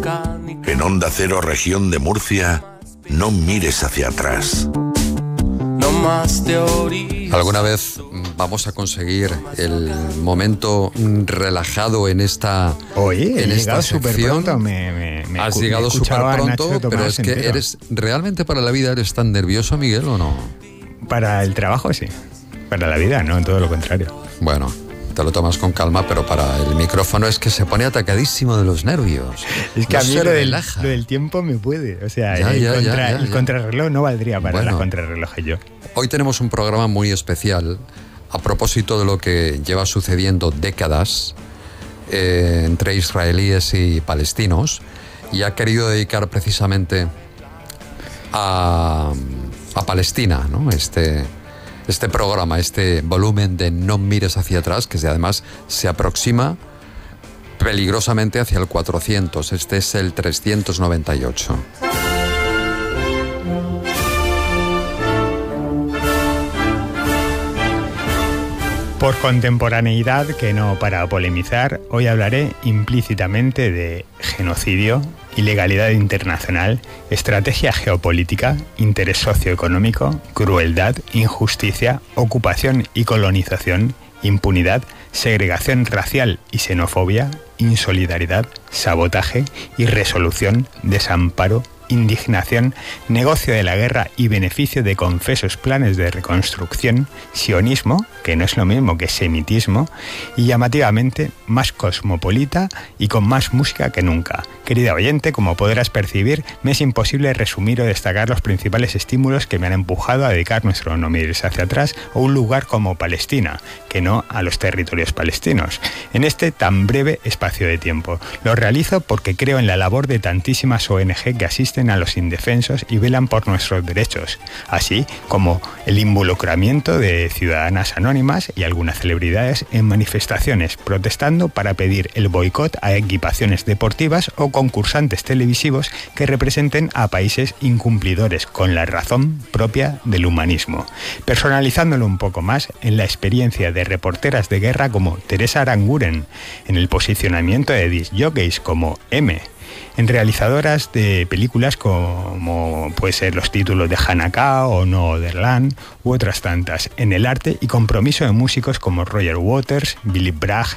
En Onda Cero, región de Murcia, no mires hacia atrás. ¿Alguna vez vamos a conseguir el momento relajado en esta sección? Has llegado súper pronto, pero es que ¿realmente para la vida eres tan nervioso, Miguel, o no? Para el trabajo sí, para la vida no, todo lo contrario. Bueno, te lo tomas con calma, pero para el micrófono es que se pone atacadísimo de los nervios. Es que no a mí lo del tiempo me puede. O sea, el contrarreloj no valdría para la contrarreloj yo. Hoy tenemos un programa muy especial a propósito de lo que lleva sucediendo décadas entre israelíes y palestinos, y ha querido dedicar precisamente a Palestina, ¿no? Este programa, este volumen de No mires hacia atrás, que además se aproxima peligrosamente hacia el 400. Este es el 398. Por contemporaneidad, que no para polemizar, hoy hablaré implícitamente de genocidio, ilegalidad internacional, estrategia geopolítica, interés socioeconómico, crueldad, injusticia, ocupación y colonización, impunidad, segregación racial y xenofobia, insolidaridad, sabotaje, irresolución, desamparo, indignación, negocio de la guerra y beneficio de confesos planes de reconstrucción, sionismo, que no es lo mismo que semitismo, y llamativamente más cosmopolita y con más música que nunca. Querida oyente, como podrás percibir, me es imposible resumir o destacar los principales estímulos que me han empujado a dedicar nuestro No mires hacia atrás a un lugar como Palestina, que no a los territorios palestinos, en este tan breve espacio de tiempo. Lo realizo porque creo en la labor de tantísimas ONG que asisten a los indefensos y velan por nuestros derechos, así como el involucramiento de ciudadanas anónimas y algunas celebridades en manifestaciones protestando para pedir el boicot a equipaciones deportivas o concursantes televisivos que representen a países incumplidores con la razón propia del humanismo. Personalizándolo un poco más, en la experiencia de reporteras de guerra como Teresa Aranguren, en el posicionamiento de disc jockeys como M, en realizadoras de películas como puede ser los títulos de Hanaka o No Otherland u otras tantas, en el arte y compromiso de músicos como Roger Waters, Billy Bragg,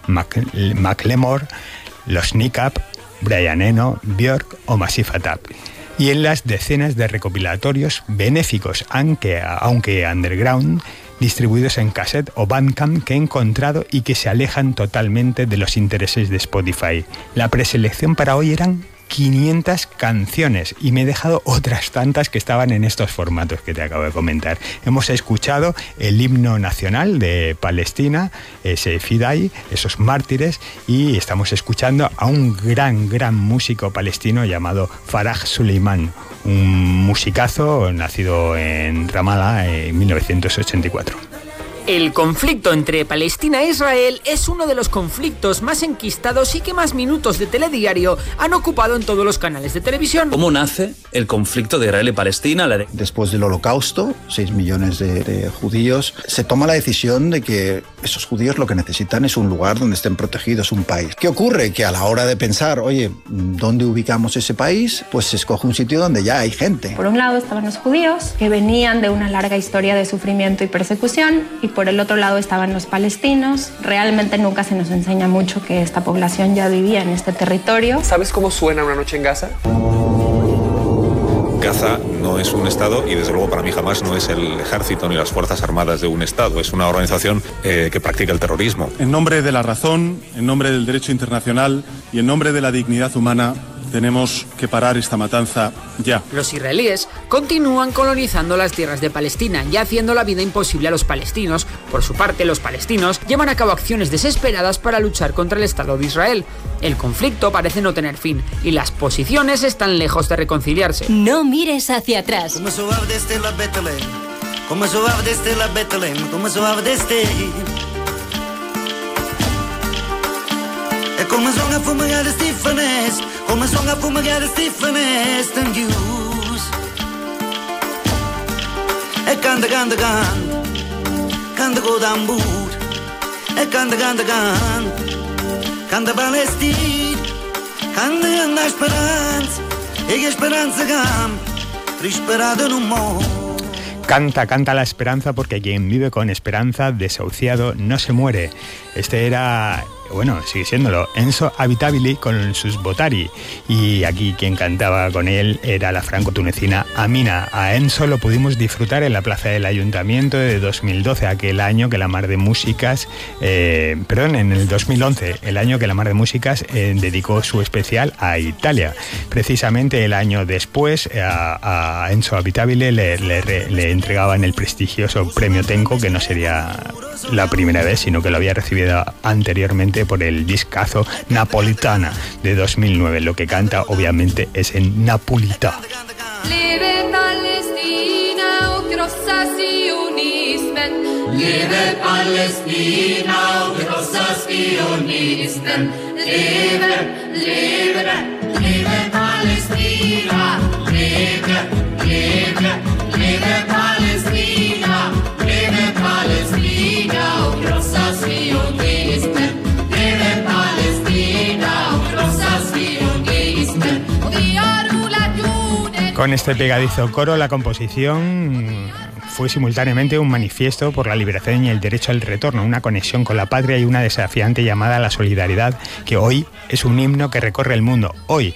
Macklemore, los Niqab, Brian Eno, Björk o Massive Attack, y en las decenas de recopilatorios benéficos, aunque underground, distribuidos en cassette o Bandcamp que he encontrado y que se alejan totalmente de los intereses de Spotify. La preselección para hoy eran 500 canciones y me he dejado otras tantas que estaban en estos formatos que te acabo de comentar. Hemos escuchado el himno nacional de Palestina, ese Fidai, esos mártires, y estamos escuchando a un gran músico palestino llamado Faraj Suleiman, un musicazo nacido en Ramallah en 1984. El conflicto entre Palestina e Israel es uno de los conflictos más enquistados y que más minutos de telediario han ocupado en todos los canales de televisión. ¿Cómo nace el conflicto de Israel y Palestina? Después del Holocausto, 6 millones de judíos, se toma la decisión de que esos judíos lo que necesitan es un lugar donde estén protegidos, un país. ¿Qué ocurre? Que a la hora de pensar, oye, ¿dónde ubicamos ese país? Pues se escoge un sitio donde ya hay gente. Por un lado estaban los judíos, que venían de una larga historia de sufrimiento y persecución, y por el otro lado estaban los palestinos. Realmente nunca se nos enseña mucho que esta población ya vivía en este territorio. ¿Sabes cómo suena una noche en Gaza? Gaza no es un Estado y desde luego para mí jamás no es el ejército ni las fuerzas armadas de un Estado. Es una organización que practica el terrorismo. En nombre de la razón, en nombre del derecho internacional y en nombre de la dignidad humana, tenemos que parar esta matanza ya. Los israelíes continúan colonizando las tierras de Palestina y haciendo la vida imposible a los palestinos. Por su parte, los palestinos llevan a cabo acciones desesperadas para luchar contra el Estado de Israel. El conflicto parece no tener fin y las posiciones están lejos de reconciliarse. No mires hacia atrás. Começam a fumegar as Tiffany's, começam a fumegar as Tiffany's, than use. Canta, canta, canta, canta com o tambor. Canta, canta, canta, canta Palestina, Candeando a esperanza, e che speranza cam, risperado en un modo. Canta la esperanza, porque quien vive con esperanza, desahuciado, no se muere. Este era, bueno, sigue siéndolo, Enzo Abitabili con sus Botari. Y aquí quien cantaba con él era la franco-tunecina Amina. A Enzo lo pudimos disfrutar en la plaza del Ayuntamiento de 2012, aquel año que la Mar de Músicas, en el 2011, el año que la Mar de Músicas dedicó su especial a Italia. Precisamente el año después a Enzo Abitabili le entregaban el prestigioso premio Tenco, que no sería la primera vez, sino que lo había recibido anteriormente por el discazo Napolitana de 2009. Lo que canta obviamente es en napolitano. Leve Palestina, o grossa Zionismen. Leve Palestina, o grossa Zionismen. Leve, leve, leve Palestina. Leve, leve, leve Palestina. Leve Palestina, o grossa Zionismen. Leve Palestina, o grossa Zionismen. Con este pegadizo coro, la composición fue simultáneamente un manifiesto por la liberación y el derecho al retorno, una conexión con la patria y una desafiante llamada a la solidaridad, que hoy es un himno que recorre el mundo. Hoy,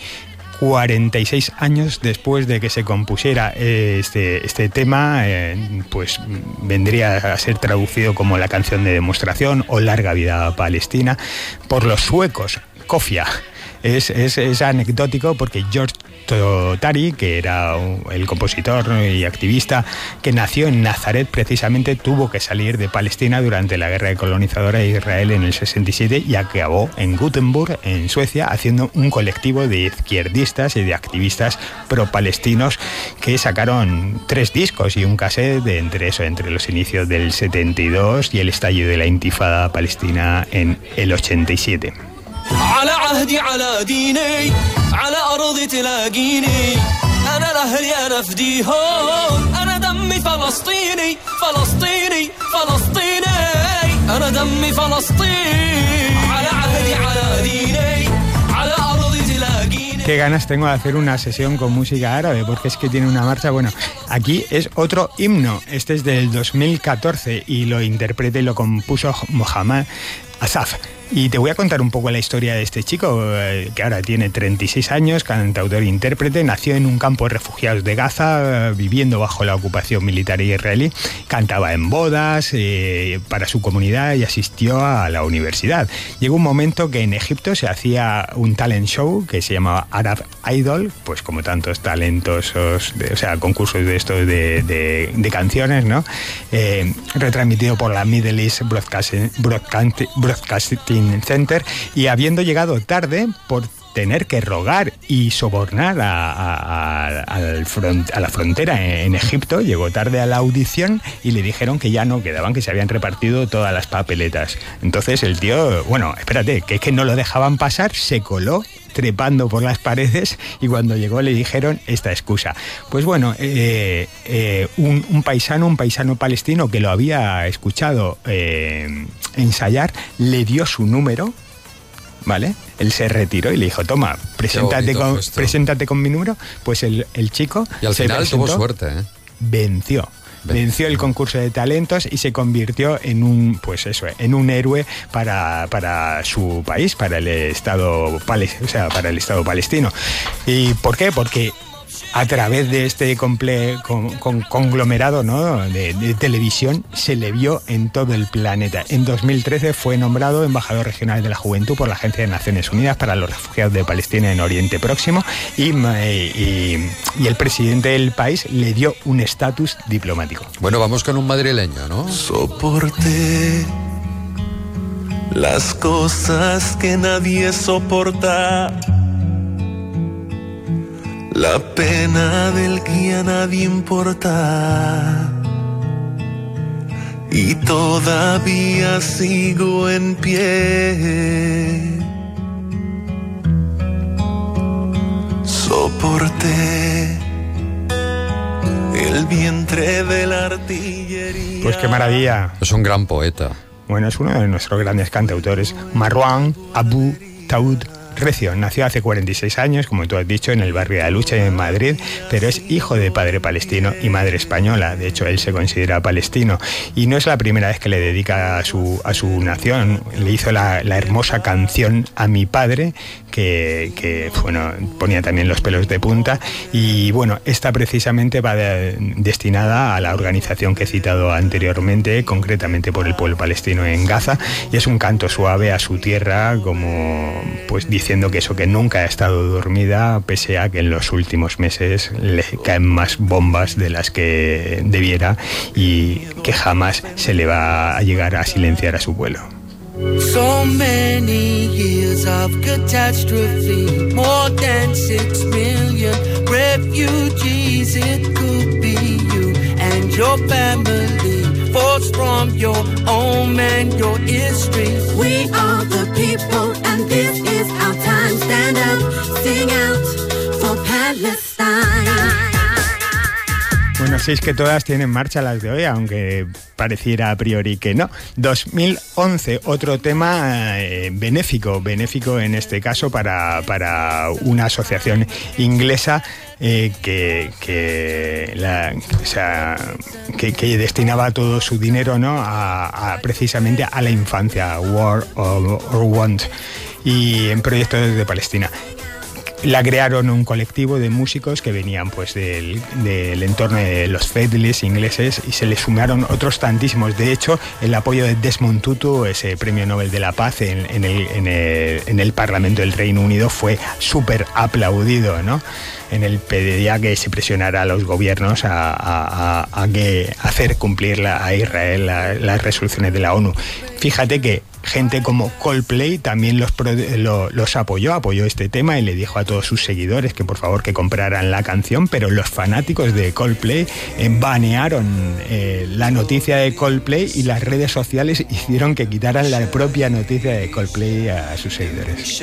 46 años después de que se compusiera este tema, pues vendría a ser traducido como la canción de demostración o Larga vida Palestina por los suecos, Kofia. Es anecdótico porque George Totari, que era el compositor y activista que nació en Nazaret, precisamente tuvo que salir de Palestina durante la guerra colonizadora de Israel en el 67 y acabó en Gothenburg, en Suecia, haciendo un colectivo de izquierdistas y de activistas pro-palestinos que sacaron 3 discos y un cassette entre los inicios del 72 y el estallido de la intifada palestina en el 87. على عهدي على ديني على أرضي تلاقيني أنا لأهلي أنا فديهم أنا دمي فلسطيني فلسطيني فلسطيني أنا دمي فلسطيني على عهدي على ديني على أرضي تلاقيني. Qué ganas tengo de hacer una sesión con música árabe, porque es que tiene una marcha. Bueno, aquí es otro himno. Este es del 2014 y lo interpreta y lo compuso Mohammad Asaf. Y te voy a contar un poco la historia de este chico, que ahora tiene 36 años, cantautor e intérprete. Nació en un campo de refugiados de Gaza, viviendo bajo la ocupación militar israelí. Cantaba en bodas para su comunidad y asistió a la universidad. Llegó un momento que en Egipto se hacía un talent show que se llamaba Arab Idol, pues como tantos talentosos, concursos de estos de canciones, ¿no? Retransmitido por la Middle East Broadcasting Center, y habiendo llegado tarde por tener que rogar y sobornar a la frontera en Egipto, llegó tarde a la audición y le dijeron que ya no quedaban, que se habían repartido todas las papeletas. Entonces el tío, que es que no lo dejaban pasar, se coló trepando por las paredes y cuando llegó le dijeron esta excusa. Pues bueno, un paisano palestino que lo había escuchado ensayar, le dio su número, ¿vale? Él se retiró y le dijo, toma, preséntate con mi número. Pues el chico y al final tuvo suerte, ¿eh? Venció el concurso de talentos y se convirtió en un héroe para su país, para el Estado palestino. ¿Y por qué? Porque a través de este conglomerado, ¿no?, de televisión, se le vio en todo el planeta. En 2013 fue nombrado embajador regional de la juventud por la Agencia de Naciones Unidas para los Refugiados de Palestina en Oriente Próximo y el presidente del país le dio un estatus diplomático. Bueno, vamos con un madrileño, ¿no? Soporté las cosas que nadie soporta, la pena del que a nadie importa, y todavía sigo en pie. Soporté el vientre de la artillería. Pues qué maravilla. Es un gran poeta. Bueno, es uno de nuestros grandes cantautores, Marwan Abu Taud recio. Nació hace 46 años, como tú has dicho, en el barrio de Aluche, en Madrid, pero es hijo de padre palestino y madre española. De hecho, él se considera palestino. Y no es la primera vez que le dedica a su nación. Le hizo la hermosa canción A mi padre, que bueno, ponía también los pelos de punta. Y bueno, esta precisamente va destinada a la organización que he citado anteriormente, concretamente por el pueblo palestino en Gaza, y es un canto suave a su tierra, como pues diciendo que eso, que nunca ha estado dormida, pese a que en los últimos meses le caen más bombas de las que debiera, y que jamás se le va a llegar a silenciar a su pueblo. So many years of catastrophe, more than 6 million refugees. It could be you and your family, forced from your home and your history. We are the people and this is our time. Stand up, sing out for Palestine. Bueno, sí, es que todas tienen marcha las de hoy, aunque pareciera a priori que no. 2011, otro tema benéfico en este caso para una asociación inglesa que destinaba todo su dinero, ¿no?, precisamente a la infancia, War or Want, y en proyectos de Palestina. La crearon un colectivo de músicos que venían pues del entorno de los Faithless ingleses, y se le sumaron otros tantísimos. De hecho, el apoyo de Desmond Tutu, ese premio Nobel de la Paz en el Parlamento del Reino Unido, fue súper aplaudido, ¿no? En el pedía que se presionara a los gobiernos a hacer cumplir a Israel las resoluciones de la ONU. Fíjate que gente como Coldplay también los apoyó este tema y le dijo a todos sus seguidores que por favor que compraran la canción, pero los fanáticos de Coldplay banearon la noticia de Coldplay, y las redes sociales hicieron que quitaran la propia noticia de Coldplay a sus seguidores.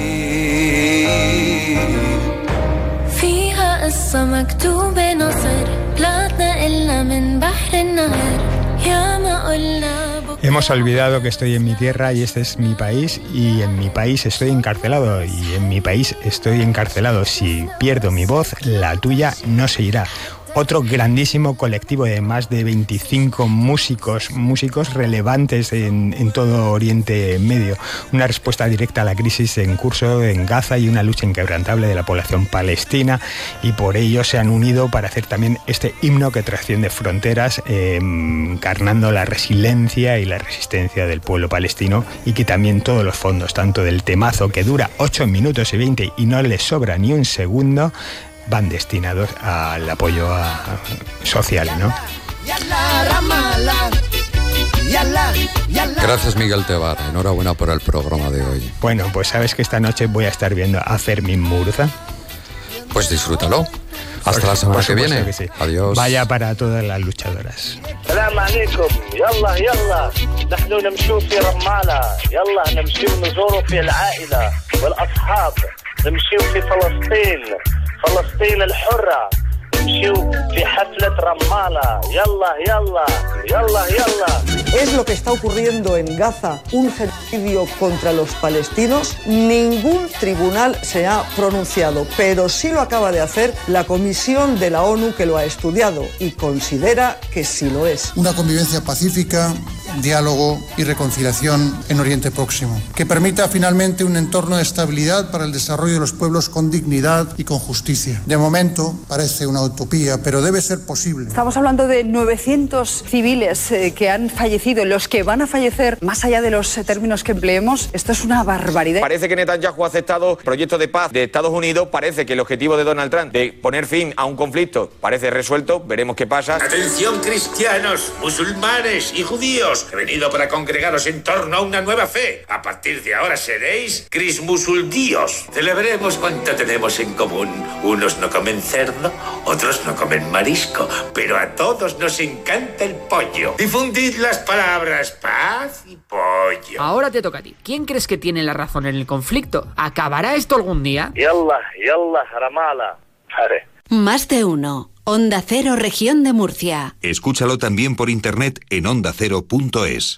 Hemos olvidado que estoy en mi tierra y este es mi país, y en mi país estoy encarcelado, y en mi país estoy encarcelado. Si pierdo mi voz, la tuya no se irá. Otro grandísimo colectivo de más de 25 músicos relevantes en todo Oriente Medio. Una respuesta directa a la crisis en curso en Gaza y una lucha inquebrantable de la población palestina, y por ello se han unido para hacer también este himno que trasciende fronteras, encarnando la resiliencia y la resistencia del pueblo palestino, y que también todos los fondos, tanto del temazo que dura 8 minutos y 20 y no le sobra ni un segundo, van destinados al apoyo social, ¿no? Gracias, Miguel Tebar. Enhorabuena por el programa de hoy. Bueno, pues sabes que esta noche voy a estar viendo a Fermín Murza. Pues disfrútalo. Hasta la semana que viene. Que sí. Adiós. Vaya para todas las luchadoras. السلام عليكم. يلا يلا نحن نمشوا في رمالة. يلا نمشوا نزوروا في العائلة والأصحاب. نمشوا في فلسطين الحرة. نمشوا في حفلة رمالة. يلا يلا يلا يلا. Es lo que está ocurriendo en Gaza, un genocidio contra los palestinos. Ningún tribunal se ha pronunciado, pero sí lo acaba de hacer la Comisión de la ONU, que lo ha estudiado y considera que sí lo es. Una convivencia pacífica, diálogo y reconciliación en Oriente Próximo, que permita finalmente un entorno de estabilidad para el desarrollo de los pueblos con dignidad y con justicia. De momento parece una utopía, pero debe ser posible. Estamos hablando de 900 civiles que han fallecido, los que van a fallecer, más allá de los términos que empleemos. Esto es una barbaridad. Parece que Netanyahu ha aceptado proyectos de paz de Estados Unidos. Parece que el objetivo de Donald Trump de poner fin a un conflicto parece resuelto. Veremos qué pasa. Atención, cristianos, musulmanes y judíos. He venido para congregaros en torno a una nueva fe. A partir de ahora seréis crismusuldíos. Celebremos cuánto tenemos en común. Unos no comen cerdo, otros no comen marisco, pero a todos nos encanta el pollo. Difundid las palabras paz y pollo. Ahora te toca a ti. ¿Quién crees que tiene la razón en el conflicto? ¿Acabará esto algún día? Yalla, yalla, Ramala. Pare. Más de uno. Onda Cero, Región de Murcia. Escúchalo también por internet en ondacero.es.